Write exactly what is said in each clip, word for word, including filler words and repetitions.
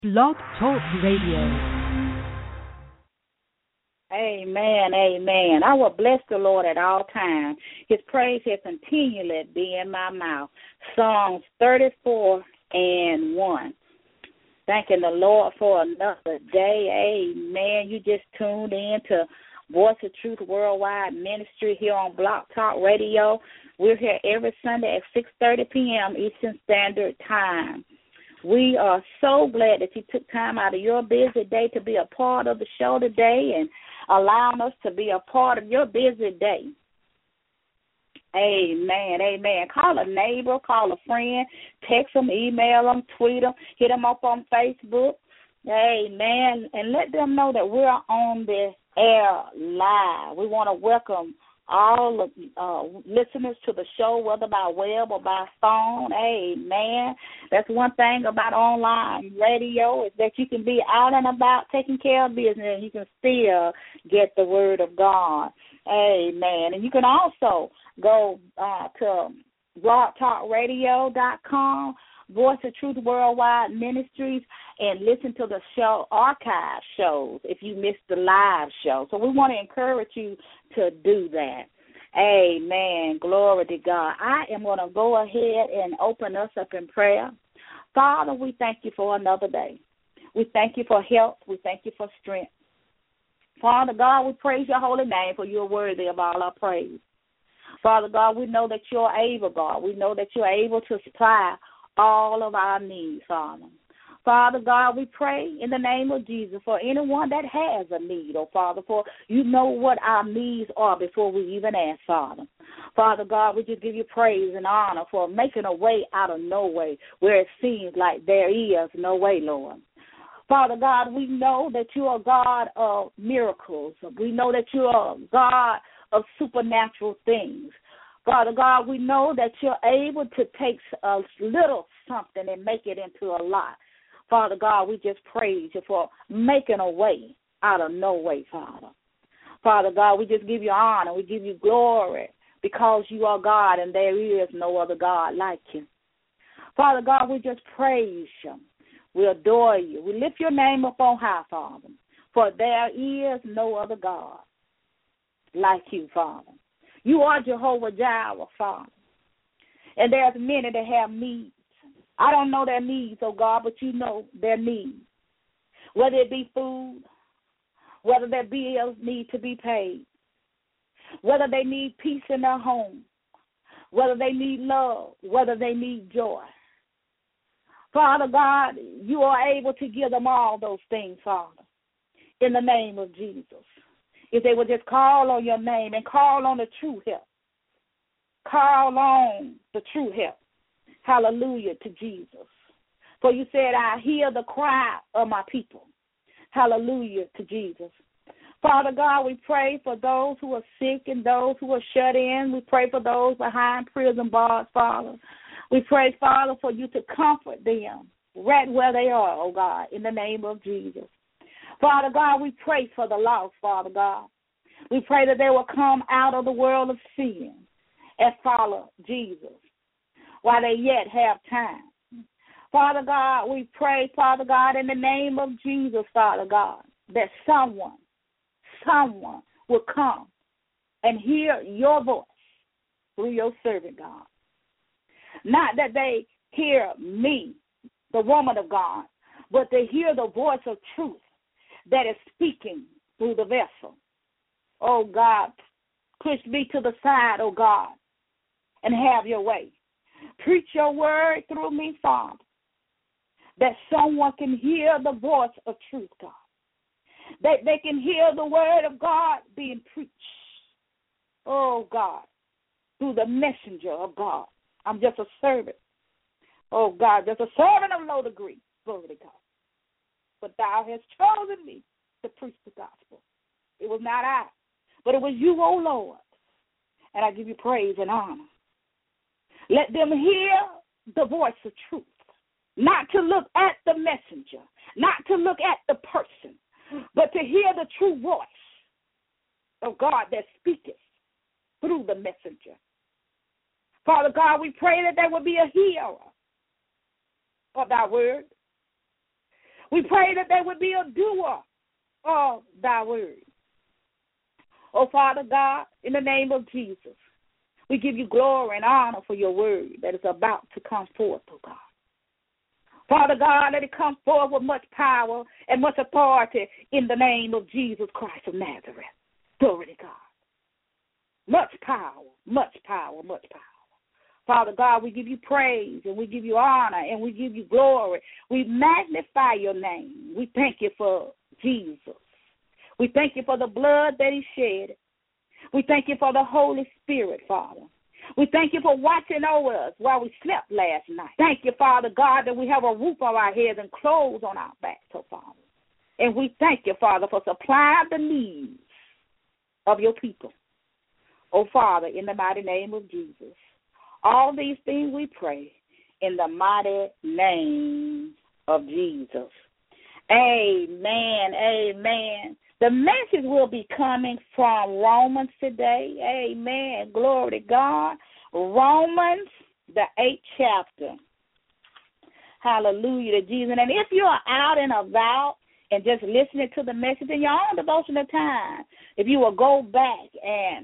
Blog Talk Radio. Amen, amen. I will bless the Lord at all times. His praise shall continually be in my mouth. Psalms thirty-four and one. Thanking the Lord for another day. Amen. You just tuned in to Voice of Truth Worldwide Ministry here on Blog Talk Radio. We're here every Sunday at six thirty p.m. Eastern Standard Time. We are so glad that you took time out of your busy day to be a part of the show today and allowing us to be a part of your busy day. Amen, amen. Call a neighbor, call a friend, text them, email them, tweet them, hit them up on Facebook. Amen. And let them know that we're on the air live. We want to welcome all of uh, listeners to the show, whether by web or by phone. Amen. That's one thing about online radio is that you can be out and about taking care of business and you can still get the word of God. Amen. And you can also go uh, to blog talk radio dot com, Voice of Truth Worldwide Ministries, and listen to the show archive shows if you missed the live show. So we want to encourage you to do that. Amen. Glory to God. I am going to go ahead and open us up in prayer. Father, we thank you for another day. We thank you for health. We thank you for strength. Father God, we praise your holy name, for you are worthy of all our praise. Father God, we know that you're able, God. We know that you're able to supply all of our needs, Father. Father God, we pray in the name of Jesus for anyone that has a need, oh Father, for you know what our needs are before we even ask, Father. Father God, we just give you praise and honor for making a way out of no way where it seems like there is no way, Lord. Father God, we know that you are God of miracles. We know that you are God of supernatural things. Father God, we know that you're able to take a little something and make it into a lot. Father God, we just praise you for making a way out of no way, Father. Father God, we just give you honor. We give you glory because you are God and there is no other God like you. Father God, we just praise you. We adore you. We lift your name up on high, Father, for there is no other God like you, Father. You are Jehovah Jireh, Father, and there's many that have needs. I don't know their needs, oh God, but you know their needs, whether it be food, whether their bills need to be paid, whether they need peace in their home, whether they need love, whether they need joy. Father God, you are able to give them all those things, Father, in the name of Jesus. If they would just call on your name and call on the true help, call on the true help. Hallelujah to Jesus. For you said, I hear the cry of my people. Hallelujah to Jesus. Father God, we pray for those who are sick and those who are shut in. We pray for those behind prison bars, Father. We pray, Father, for you to comfort them right where they are, oh God, in the name of Jesus. Father God, we pray for the lost, Father God. We pray that they will come out of the world of sin and follow Jesus while they yet have time. Father God, we pray, Father God, in the name of Jesus, Father God, that someone, someone will come and hear your voice through your servant, God. Not that they hear me, the woman of God, but they hear the voice of truth that is speaking through the vessel. Oh, God, push me to the side, oh, God, and have your way. Preach your word through me, Father, that someone can hear the voice of truth, God, that they can hear the word of God being preached, oh, God, through the messenger of God. I'm just a servant, oh, God, just a servant of low degree, glory to God. But thou hast chosen me to preach the gospel. It was not I, but it was you, O Lord. And I give you praise and honor. Let them hear the voice of truth, not to look at the messenger, not to look at the person, but to hear the true voice of God that speaketh through the messenger. Father God, we pray that there will be a hearer of thy word. We pray that they would be a doer of thy word. Oh, Father God, in the name of Jesus, we give you glory and honor for your word that is about to come forth, oh God. Father God, let it come forth with much power and much authority in the name of Jesus Christ of Nazareth. Glory to God. Much power, much power, much power. Father God, we give you praise and we give you honor and we give you glory. We magnify your name. We thank you for Jesus. We thank you for the blood that he shed. We thank you for the Holy Spirit, Father. We thank you for watching over us while we slept last night. Thank you, Father God, that we have a roof over our heads and clothes on our backs, oh Father. And we thank you, Father, for supplying the needs of your people. Oh, Father, in the mighty name of Jesus. All these things we pray in the mighty name of Jesus. Amen, amen. The message will be coming from Romans today. Amen. Glory to God. Romans, the eighth chapter. Hallelujah to Jesus. And if you are out and about and just listening to the message in your own devotional time, if you will go back and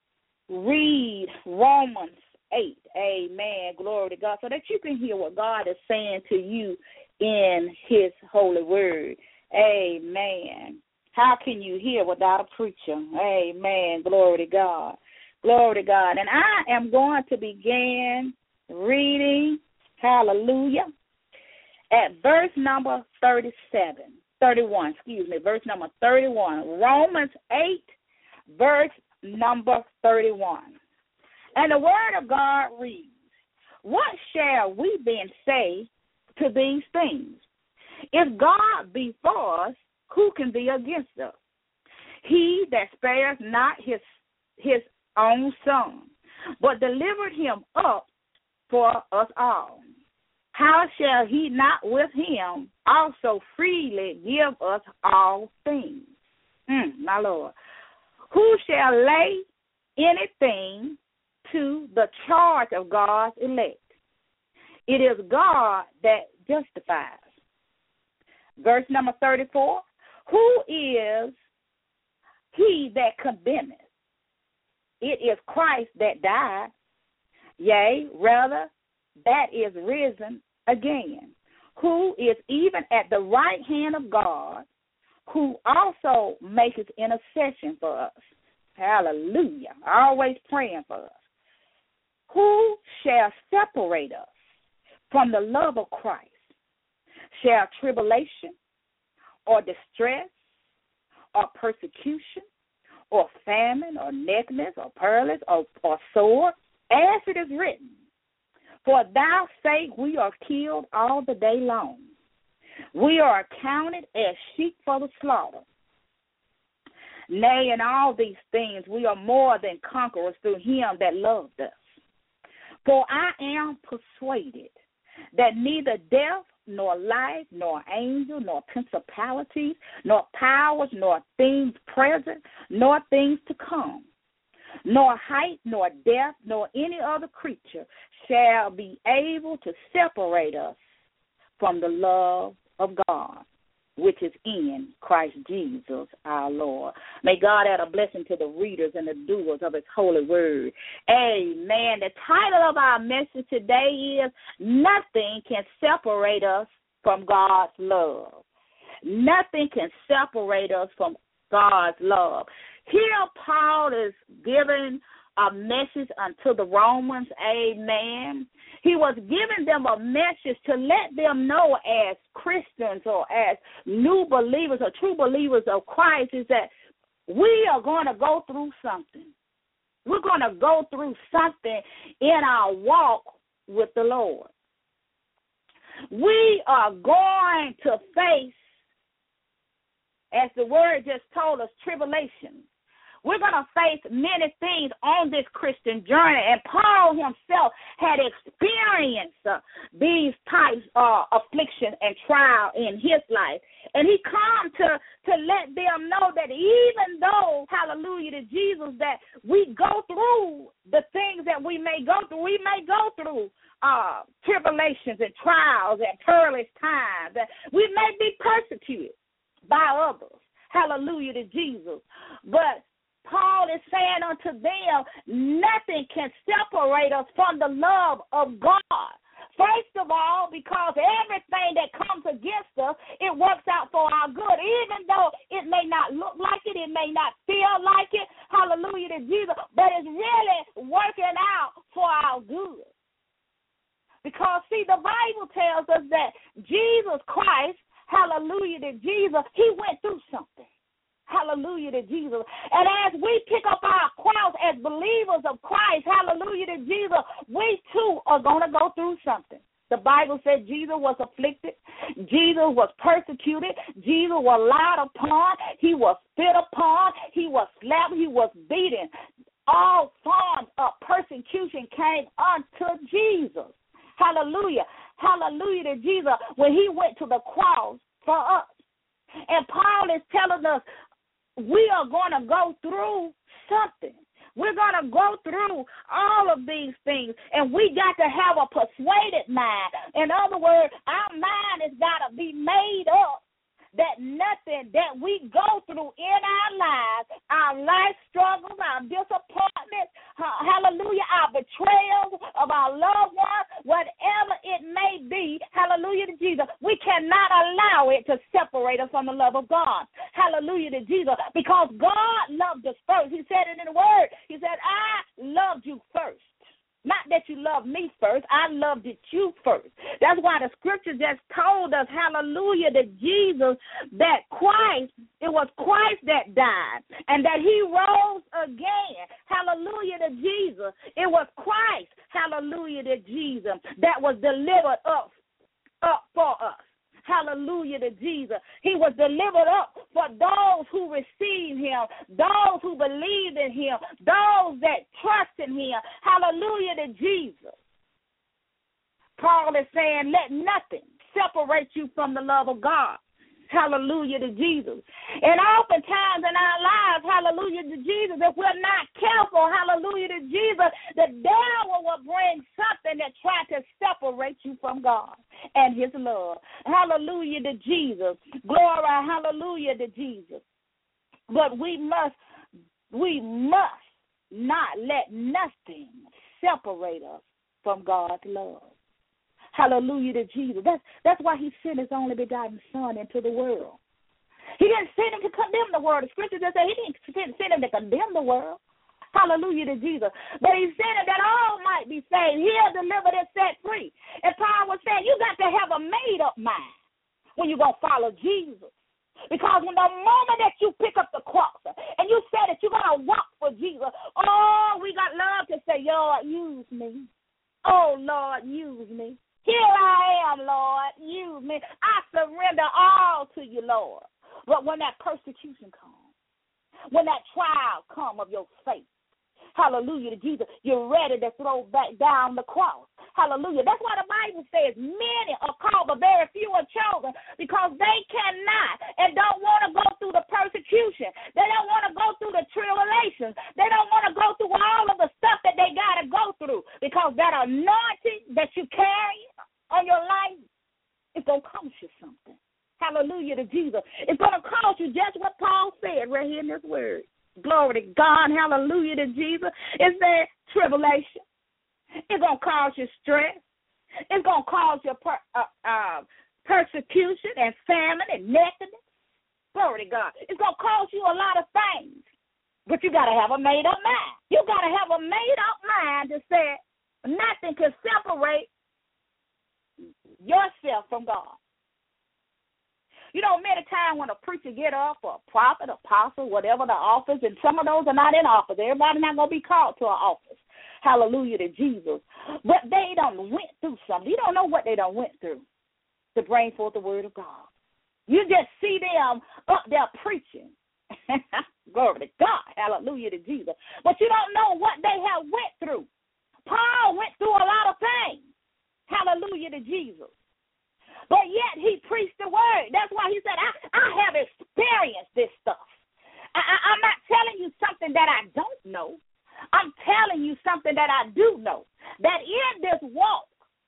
read Romans eight, amen, glory to God, so that you can hear what God is saying to you in his holy word. Amen. How can you hear without a preacher? Amen. Glory to God. Glory to God. And I am going to begin reading, hallelujah, at verse number thirty-seven, thirty-one, excuse me, verse number thirty-one. Romans eight, verse number thirty-one. And the word of God reads, what shall we then say to these things? If God be for us, who can be against us? He that spares not his his own son, but delivered him up for us all, how shall he not with him also freely give us all things? Mm, my Lord. Who shall lay anything to the charge of God's elect? It is God that justifies. Verse number thirty-four. Who is he that condemneth? It is Christ that died, yea, rather, that is risen again, who is even at the right hand of God, who also maketh intercession for us. Hallelujah. Always praying for us. Who shall separate us from the love of Christ? Shall tribulation, or distress, or persecution, or famine, or nakedness, or perilous, or, or sword, as it is written, for thy sake we are killed all the day long. We are accounted as sheep for the slaughter. Nay, in all these things we are more than conquerors through him that loved us. For I am persuaded that neither death, nor life, nor angel, nor principalities, nor powers, nor things present, nor things to come, nor height, nor depth, nor any other creature shall be able to separate us from the love of God, which is in Christ Jesus our Lord. May God add a blessing to the readers and the doers of his holy word. Amen. The title of our message today is Nothing Can Separate Us from God's Love. Nothing can separate us from God's love. Here Paul is giving a message unto the Romans, amen. He was giving them a message to let them know as Christians or as new believers or true believers of Christ is that we are going to go through something. We're going to go through something in our walk with the Lord. We are going to face, as the word just told us, tribulation. We're going to face many things on this Christian journey, and Paul himself had experienced uh, these types of uh, affliction and trial in his life. And he come to, to let them know that even though, hallelujah to Jesus, that we go through the things that we may go through, we may go through uh, tribulations and trials and perilous times. We may be persecuted by others. Hallelujah to Jesus. But Paul is saying unto them, nothing can separate us from the love of God. First of all, because everything that comes against us, it works out for our good, even though it may not look like it, it may not feel like it, hallelujah to Jesus, but it's really working out for our good. Because, see, the Bible tells us that Jesus Christ, hallelujah to Jesus, he went through something. Hallelujah to Jesus. And as we pick up our cross as believers of Christ, hallelujah to Jesus, we too are going to go through something. The Bible said Jesus was afflicted. Jesus was persecuted. Jesus was lied upon. He was spit upon. He was slapped. He was beaten. All forms of persecution came unto Jesus. Hallelujah. Hallelujah to Jesus when he went to the cross for us. And Paul is telling us, we are going to go through something. We're going to go through all of these things, and we got to have a persuaded mind. In other words, our mind has got to be made up that nothing that we go through in our lives, our life struggles, our disappointments, hallelujah, our betrayals of our loved ones, whatever it may be, hallelujah to Jesus, we cannot allow it to separate us from the love of God. Hallelujah to Jesus, because God loved us first. He said it in the Word. He said, I loved you first. Not that you loved me first. I loved it you first. That's why the scripture just told us, hallelujah, to Jesus, that Christ, it was Christ that died and that he rose again. Hallelujah to Jesus. It was Christ, hallelujah to Jesus, that was delivered up, up for us. Hallelujah to Jesus. He was delivered up for those who receive him, those who believe in him, those that trust in him. Hallelujah to Jesus. Paul is saying, let nothing separate you from the love of God. Hallelujah to Jesus. And oftentimes in our lives, hallelujah to Jesus, if we're not careful, hallelujah to Jesus, the devil will bring something that tries to separate you from God and his love. Hallelujah to Jesus. Glory, hallelujah to Jesus. But we must, we must not let nothing separate us from God's love. Hallelujah to Jesus. That's, that's why he sent his only begotten Son into the world. He didn't send him to condemn the world. The scripture just said he didn't send him to condemn the world. Hallelujah to Jesus. But he said that all might be saved. He'll deliver and set free. And Paul was saying you got to have a made-up mind when you're going to follow Jesus. Because when the moment that you pick up the cross and you say that you're going to walk for Jesus, oh, we got love to say, Lord, use me. Oh, Lord, use me. Here I am, Lord, use me. I surrender all to you, Lord. But when that persecution comes, when that trial comes of your faith, hallelujah to Jesus, you're ready to throw back down the cross. Hallelujah. That's why the Bible says many are called, but very few are chosen, because they cannot and don't want to go through the persecution. They don't want to go through the tribulations. They don't want to go through all of the stuff that they got to go through, because that anointing that you carry on your life is going to cost you something. Hallelujah to Jesus. It's going to cost you just what Paul said right here in this word. Glory to God. Hallelujah to Jesus. It's that tribulation. It's going to cause you stress. It's going to cause you per, uh, uh, persecution and famine and nakedness. Glory to God. It's going to cause you a lot of things. But you got to have a made-up mind. You got to have a made-up mind to say nothing can separate yourself from God. You know, many times when a preacher get up, or a prophet, apostle, whatever the office, and some of those are not in office. Everybody's not going to be called to an office. Hallelujah to Jesus. But they done went through something. You don't know what they done went through to bring forth the word of God. You just see them up there preaching. Glory to God. Hallelujah to Jesus. But you don't know what they have went through. Paul went through a lot of things. Hallelujah to Jesus. But yet he preached the word. That's why he said, I, I have experienced this stuff. I, I, I'm not telling you something that I don't know. I'm telling you something that I do know. That in this walk,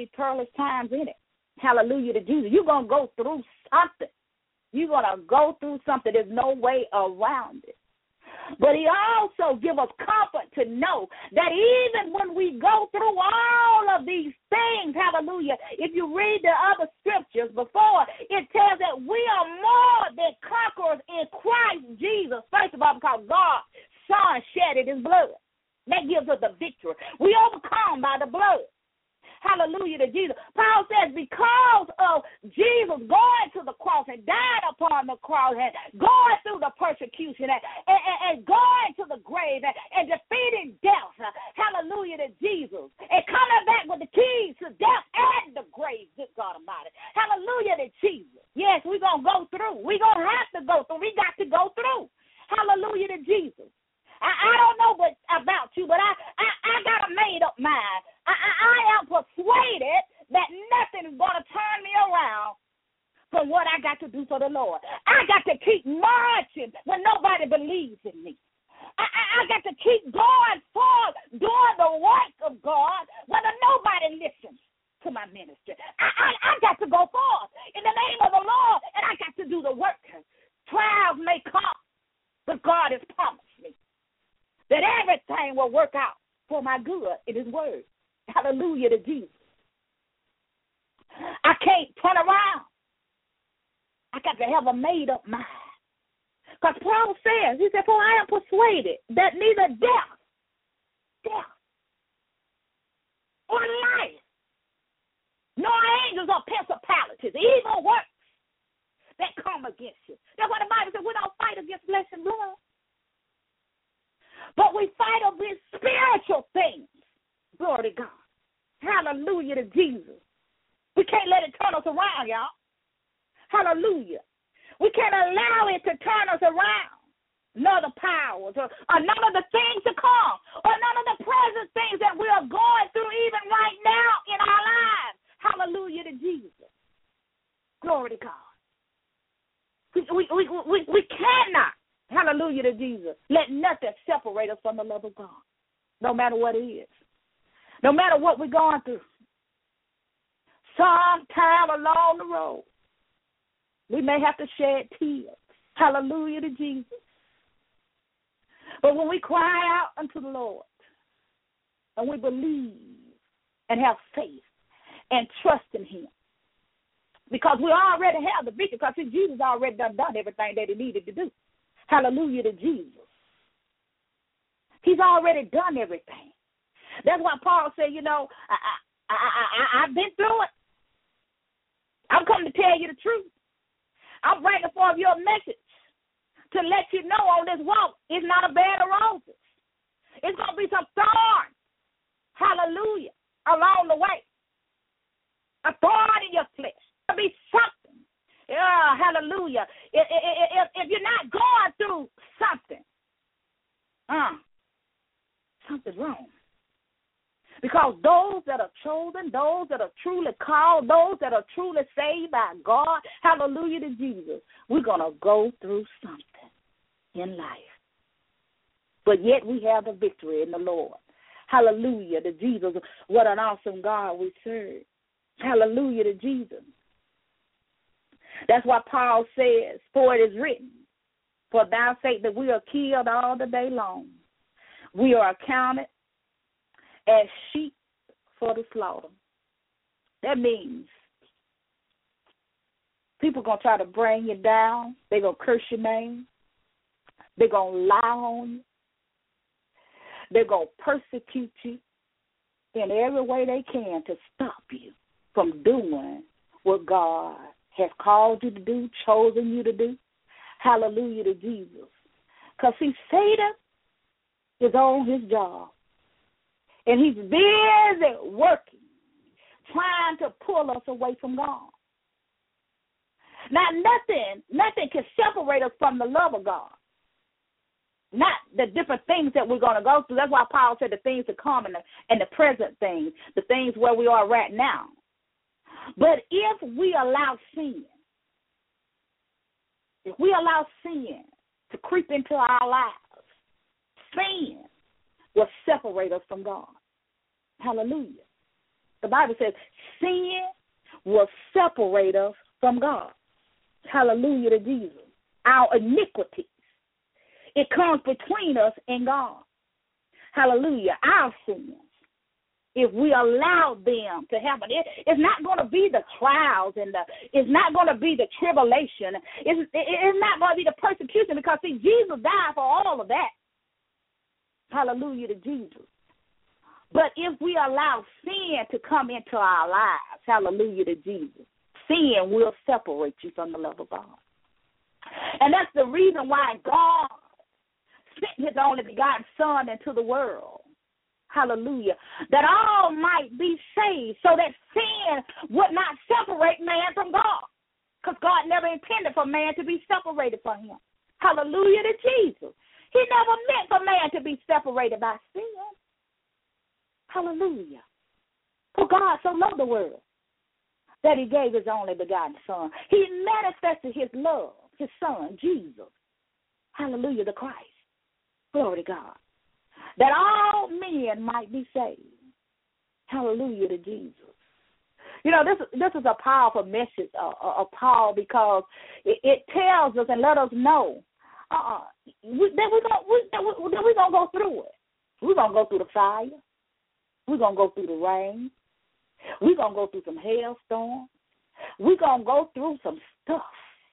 be perilous times in it. Hallelujah to Jesus. You're going to go through something. You're going to go through something. There's no way around it. But he also gives us comfort to know that even when we go through all of these things, hallelujah, if you read the other scriptures before, it tells that we are more than conquerors in Christ Jesus. First of all, because God's Son shedded his blood. That gives us the victory. We overcome by the blood. Hallelujah to Jesus. Paul says because of Jesus going to the cross and dying upon the cross and going through the persecution and, and, and going to the grave and, and defeating death, hallelujah to Jesus, and coming back with the keys to death and the grave, good God Almighty. Hallelujah to Jesus. Yes, we're going to go through. We're going to have to go through. We got to go through. Hallelujah to Jesus. I, I don't know what, about you, but I, I, I got a made-up mind. I, I, I am persuaded that nothing is going to turn me around from what I got to do for the Lord. I got to keep marching when nobody believes in me. I, I, I got to keep going forward, doing the work of God when nobody listens to my ministry. I, I, I got to go forward in the name of the Lord, and I got to do the work. Trials may come, but God has promised me that everything will work out for my good in his word. Hallelujah to Jesus. I can't turn around. I got to have a made-up mind. Because Paul says, he said, for I am persuaded that neither death, death, or life, nor angels or principalities, evil works that come against you. That's why the Bible says we don't fight against flesh and blood. But we fight against spiritual things. Glory to God. Hallelujah to Jesus. We can't let it turn us around, y'all. Hallelujah. We can't allow it to turn us around. None of the powers or, or none of the things to come or none of the present things that we are going through even right now in our lives. Hallelujah to Jesus. Glory to God. We, we, we, we, we cannot. Hallelujah to Jesus. Let nothing separate us from the love of God, no matter what it is, no matter what we're going through. Sometime along the road, we may have to shed tears. Hallelujah to Jesus. But when we cry out unto the Lord and we believe and have faith and trust in him, because we already have the victory, because Jesus already done, done everything that he needed to do. Hallelujah to Jesus. He's already done everything. That's why Paul said, you know, I, I, I, I, I've been through it. I'm coming to tell you the truth. I'm bringing forth your message to let you know on this walk it's not a bed of roses. It's going to be some thorns. Hallelujah. Along the way. A thorn in your flesh. It'll be something. Yeah, hallelujah. If, if, if you're not going through something, uh, something's wrong. Because those that are chosen, those that are truly called, those that are truly saved by God, hallelujah to Jesus, we're going to go through something in life. But yet we have the victory in the Lord. Hallelujah to Jesus. What an awesome God we serve. Hallelujah to Jesus. That's why Paul says, for it is written, for thy sake that we are killed all the day long. We are accounted as sheep for the slaughter. That means people are going to try to bring you down. They're going to curse your name. They're going to lie on you. They're going to persecute you in every way they can to stop you from doing what God has called you to do, chosen you to do. Hallelujah to Jesus. Because, see, Satan is on his job. And he's busy working, trying to pull us away from God. Now, nothing, nothing can separate us from the love of God. Not the different things that we're going to go through. That's why Paul said the things to come and the, and the present things, the things where we are right now. But if we allow sin, if we allow sin to creep into our lives, sin will separate us from God. Hallelujah. The Bible says sin will separate us from God. Hallelujah to Jesus. Our iniquities. It comes between us and God. Hallelujah. Our sins. If we allow them to happen, it, it's not going to be the trials and the, it's not going to be the tribulation. It's, it, it's not going to be the persecution because, see, Jesus died for all of that. Hallelujah to Jesus. But if we allow sin to come into our lives, hallelujah to Jesus, sin will separate you from the love of God. And that's the reason why God sent his only begotten Son into the world. Hallelujah. That all might be saved so that sin would not separate man from God. Because God never intended for man to be separated from him. Hallelujah to Jesus. He never meant for man to be separated by sin. Hallelujah. For God so loved the world that he gave his only begotten Son. He manifested his love, his Son, Jesus. Hallelujah, the Christ. Glory to God. That all men might be saved. Hallelujah to Jesus. You know, this this is a powerful message of, of Paul because it, it tells us and let us know uh, we, that we're going we, that we, that we're gonna go through it. We're going to go through the fire. We're going to go through the rain. We're going to go through some hailstorms. We're going to go through some stuff.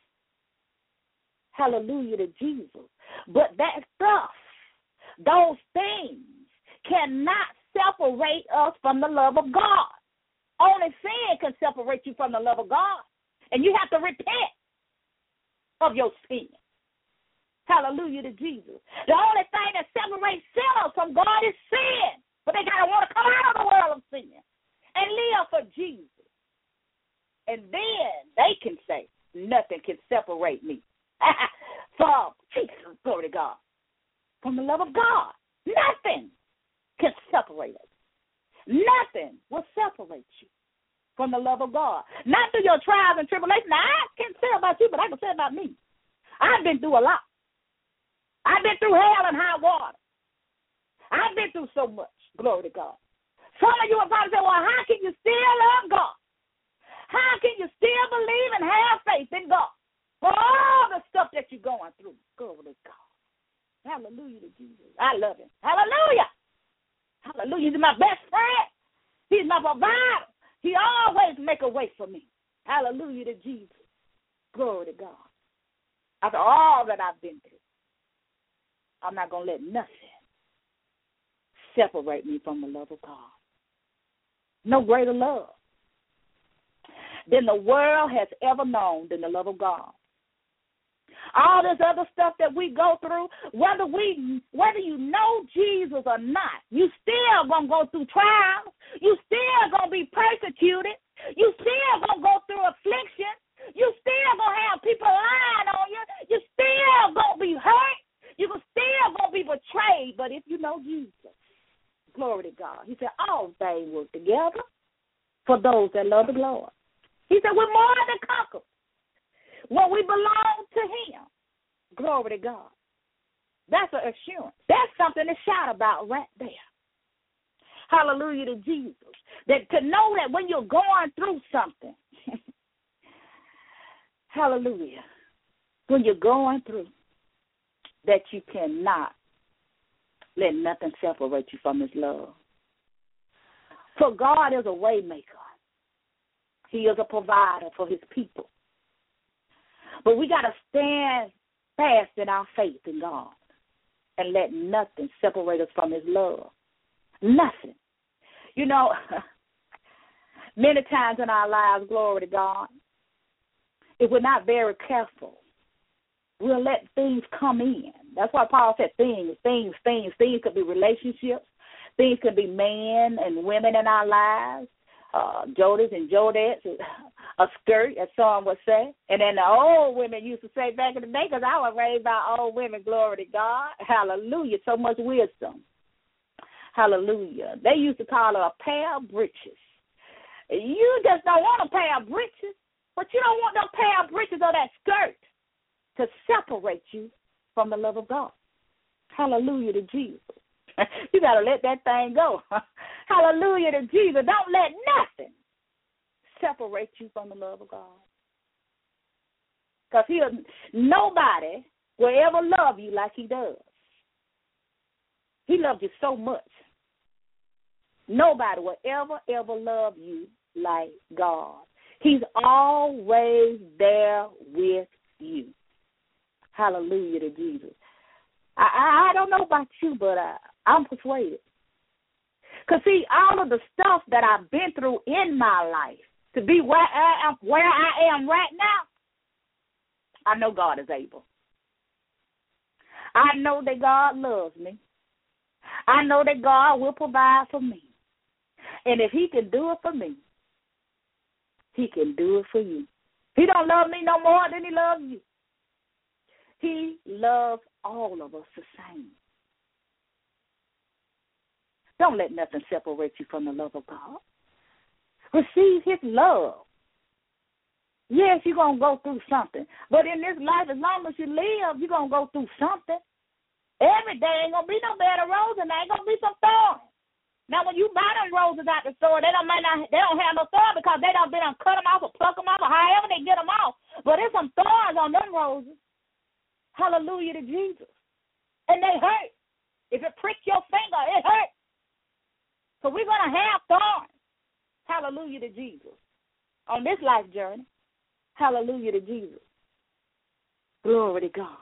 Hallelujah to Jesus. But that stuff, those things cannot separate us from the love of God. Only sin can separate you from the love of God. And you have to repent of your sin. Hallelujah to Jesus. The only thing that separates sinners from God is sin. But they got to want to come out of the world of sin and live for Jesus. And then they can say, nothing can separate me from Jesus, glory to God. From the love of God. Nothing can separate us. Nothing will separate you from the love of God. Not through your trials and tribulations. Now, I can't say about you, but I can say about me. I've been through a lot. I've been through hell and high water. I've been through so much. Glory to God. Some of you will probably say, well, how can you still love God? How can you still believe and have faith in God for all the stuff that you're going through? Glory to God. Hallelujah to Jesus. I love him. Hallelujah. Hallelujah. He's my best friend. He's my provider. He always make a way for me. Hallelujah to Jesus. Glory to God. After all that I've been through, I'm not going to let nothing separate me from the love of God. No greater love than the world has ever known than the love of God. All this other stuff that we go through, whether we, whether you know Jesus or not, you still gonna go through trials. You still gonna be persecuted. You still gonna go through affliction. You still gonna have people lying on you. You still gonna be hurt. You still gonna be betrayed. But if you know Jesus, glory to God. He said all things work together for those that love the Lord. He said we're more than conquerors when we belong to him. Glory to God. That's an assurance. That's something to shout about right there. Hallelujah to Jesus. That to know that when you're going through something, hallelujah, when you're going through, that you cannot let nothing separate you from his love. For God is a way maker. He is a provider for his people. But we got to stand fast in our faith in God and let nothing separate us from his love. Nothing. You know, many times in our lives, glory to God, if we're not very careful, we'll let things come in. That's why Paul said things, things, things. Things could be relationships. Things could be men and women in our lives. Uh, Jodis and Jodettes, a skirt, as some would say. And then the old women used to say back in the day, because I was raised by old women, glory to God. Hallelujah. So much wisdom. Hallelujah. They used to call her a pair of breeches. You just don't want a pair of breeches, but you don't want no pair of breeches or that skirt to separate you from the love of God. Hallelujah to Jesus. You got to let that thing go. Hallelujah to Jesus. Don't let nothing separate you from the love of God. Because he'll, nobody will ever love you like he does. He loves you so much. Nobody will ever, ever love you like God. He's always there with you. Hallelujah to Jesus. I, I, I don't know about you, but I, I'm persuaded. Because, see, all of the stuff that I've been through in my life to be where I am, where I am right now, I know God is able. I know that God loves me. I know that God will provide for me. And if he can do it for me, he can do it for you. He don't love me no more than he loves you. He loves all of us the same. Don't let nothing separate you from the love of God. Receive his love. Yes, you're going to go through something. But in this life, as long as you live, you're going to go through something. Every day ain't going to be no bed of roses, and there ain't going to be some thorns. Now, when you buy them roses out the store, they don't might not, they don't have no thorns because they done been on cut them off or pluck them off or however they get them off. But there's some thorns on them roses. Hallelujah to Jesus. And they hurt. If it pricks your finger, it hurts. So we're going to have thorns. Hallelujah to Jesus. On this life journey. Hallelujah to Jesus. Glory to God.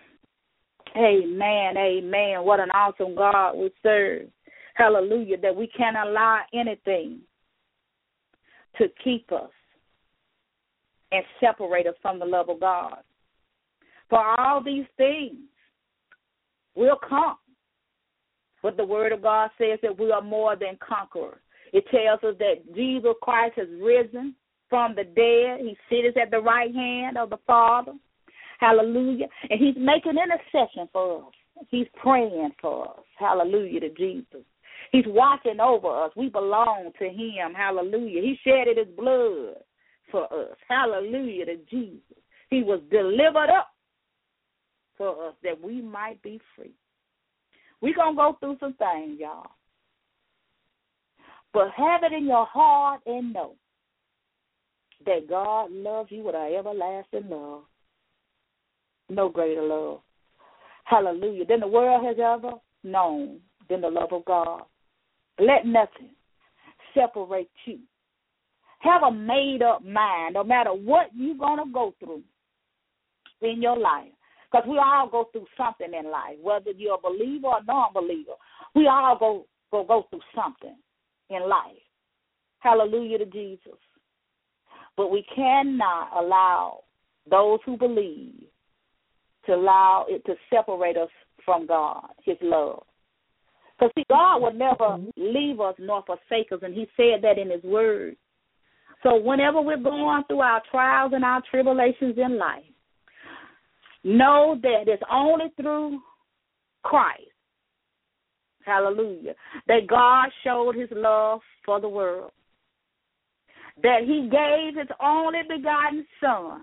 Amen, amen. What an awesome God we serve. Hallelujah, that we can't allow anything to keep us and separate us from the love of God. For all these things will come. But the word of God says that we are more than conquerors. It tells us that Jesus Christ has risen from the dead. He sits at the right hand of the Father. Hallelujah. And he's making intercession for us. He's praying for us. Hallelujah to Jesus. He's watching over us. We belong to him. Hallelujah. He shedded his blood for us. Hallelujah to Jesus. He was delivered up for us that we might be free. We're going to go through some things, y'all. But have it in your heart and know that God loves you with an everlasting love. No greater love. Hallelujah. Than the world has ever known than the love of God. Let nothing separate you. Have a made-up mind no matter what you're going to go through in your life. Because we all go through something in life, whether you're a believer or non-believer. We all go, go, go through something in life. Hallelujah to Jesus. But we cannot allow those who believe to allow it to separate us from God, his love. Because, see, God will never leave us nor forsake us, and he said that in his word. So whenever we're going through our trials and our tribulations in life, know that it's only through Christ, hallelujah, that God showed his love for the world, that he gave his only begotten Son,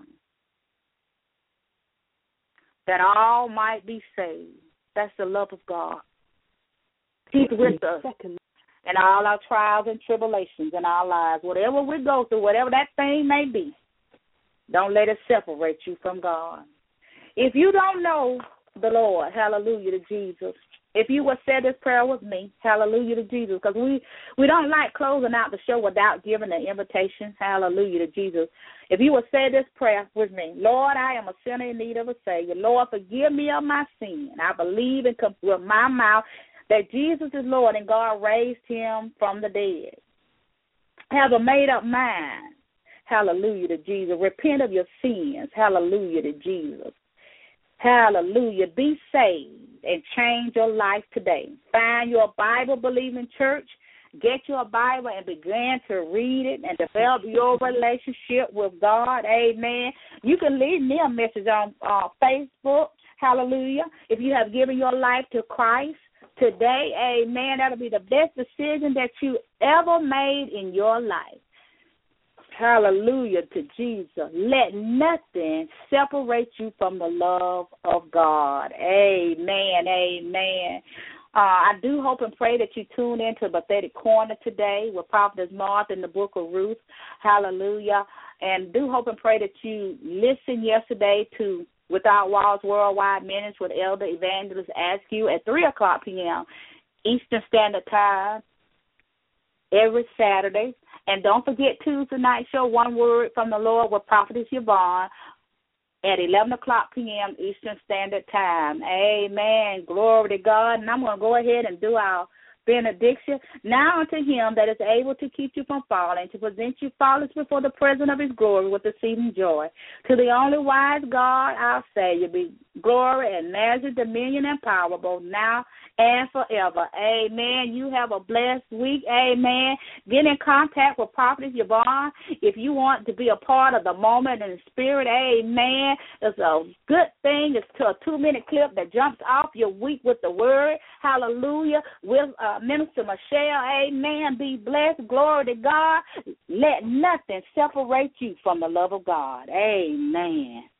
that all might be saved. That's the love of God. He's with us in all our trials and tribulations in our lives. Whatever we go through, whatever that thing may be, don't let it separate you from God. If you don't know the Lord, hallelujah to Jesus, if you would say this prayer with me, hallelujah to Jesus, because we, we don't like closing out the show without giving an invitation, hallelujah to Jesus. If you would say this prayer with me, Lord, I am a sinner in need of a Savior. Lord, forgive me of my sin. I believe and confess with my mouth that Jesus is Lord and God raised him from the dead. Have a made-up mind, hallelujah to Jesus. Repent of your sins, hallelujah to Jesus. Hallelujah. Be saved and change your life today. Find your Bible-believing church. Get your Bible and begin to read it and develop your relationship with God. Amen. You can leave me a message on uh, Facebook. Hallelujah. If you have given your life to Christ today, amen, that'll be the best decision that you ever made in your life. Hallelujah to Jesus. Let nothing separate you from the love of God. Amen, amen. Uh, I do hope and pray that you tune in to Pathetic Corner today with Prophetess Martha in the book of Ruth. Hallelujah. And do hope and pray that you listened yesterday to Without Walls Worldwide Minutes with Elder Evangelist Askew at three o'clock p.m. Eastern Standard Time every Saturday. And don't forget Tuesday night show, One Word from the Lord with Prophetess Yvonne at eleven o'clock p.m. Eastern Standard Time. Amen. Glory to God. And I'm going to go ahead and do our benediction. Now unto him that is able to keep you from falling, to present you faultless before the presence of his glory with exceeding joy. To the only wise God, our Savior, be glory and measure, dominion, and power, both now and forever. Amen. You have a blessed week. Amen. Get in contact with Prophetess Yvonne if you want to be a part of the moment in the spirit. Amen. It's a good thing. It's a two-minute clip that jumps off your week with the word. Hallelujah. With uh, Minister Michelle. Amen. Be blessed. Glory to God. Let nothing separate you from the love of God. Amen.